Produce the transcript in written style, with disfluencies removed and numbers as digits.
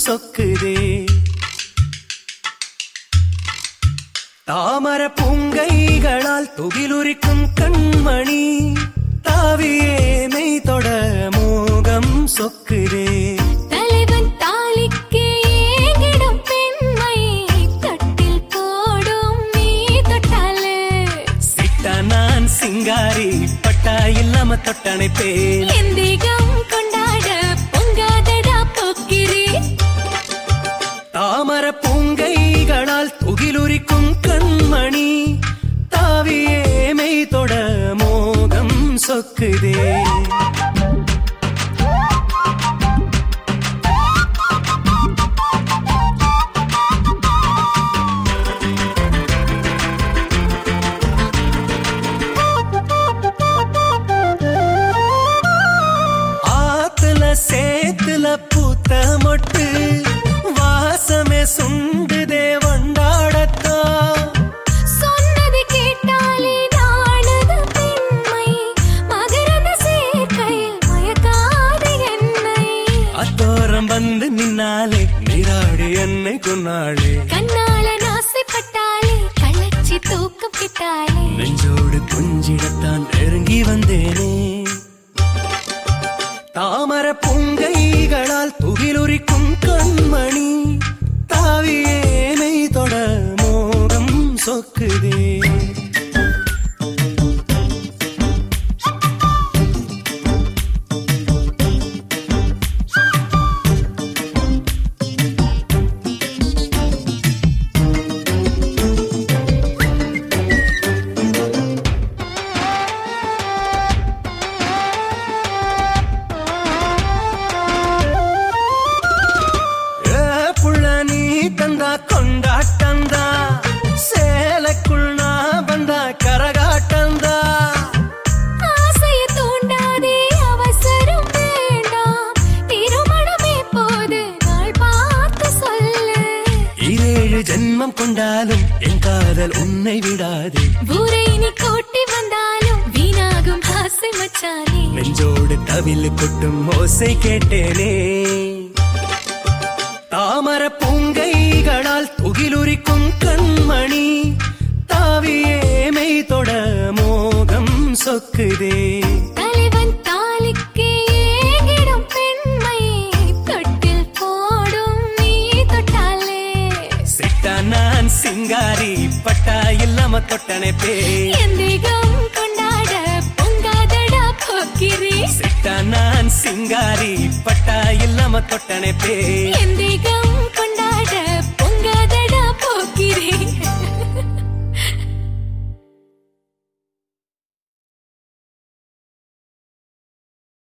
சொக்குதே. தாமர பூங்கைகளால் துகிலுரிக்கும் கண்மணி தாவியே மெய் தொட மோகம் சொக்குதே. தலைவன் தாலிக்கு ஏங்கிடும் பெண்மை தொட்டில் போடும் நீ தொட்டாலே. சிட்டா நான் சிங்காரி பட்டா இல்லாம தொட்டணைப்பேன். எந்திகம் கொண்டாட பொங்காதடா போக்கிரி. தாமர பூங்கைகளால் துகிலுரிக்கும் கண்மணி தாவியே மெய் தொட மோகம் சொக்குதே. ஆத்துல சேத்துல பூத்த மொட்டு வாசமே சுண்டுதே வண்டாடத்தா. சொன்னது கேட்டாலே நானது பெண்மை மகரந்த சேர்க்கையில் மயக்காது என்னை. அத்தோரம் வந்து நின்னாலே நீராடி என்னை கொன்னாளே. கண்ணால நாசைப்பட்டாலே கள்ளச்சி தூக்கம் கிட்டாலே. நெஞ்சோடு கொஞ்சிடத்தான் நெருங்கி வந்தேனே. தாமர பூங்கைகளால் துகிலுரிக்கும் கண்மணி தாவியே மெய் தொட மோகம் சொக்குதே. தந்தா கொண்டாட்டந்தா சேலைக்குள் நான் வந்தா கரகாட்டந்தா. ஆசைய தூண்டாதே அவசரம் வேண்டாம் திருமணமே போது நாள் பார்த்து சொல்லு. 7 ஜென்மம் கொண்டாலும் என் காதல் உன்னை விடாது. ஊரை நீ கூட்டி வந்தாலும் வீணாகும் ஆசை மச்சானே. நெஞ்சோடு தவில் கொட்டும் ஓசை கேட்டேனே. தாமர பூங்கைகளால் துகிலுரிக்கும் கண்மணி தாவியே மெய் தொட மோகம் சொக்குதே. தலைவன் தாலிக்கு ஏங்கிடும் பெண்மை தொட்டில் போடும் நீ தொட்டாலே. சிட்டா நான் சிங்காரி பட்டா இல்லாம தொட்டணைப்பேன். எந்திகம் கொண்டாட பொங்காதடா போக்கிரி. சிட்டா நான் சிங்காரி பட்டா இல்லாம தொட்டணைப்பேன்.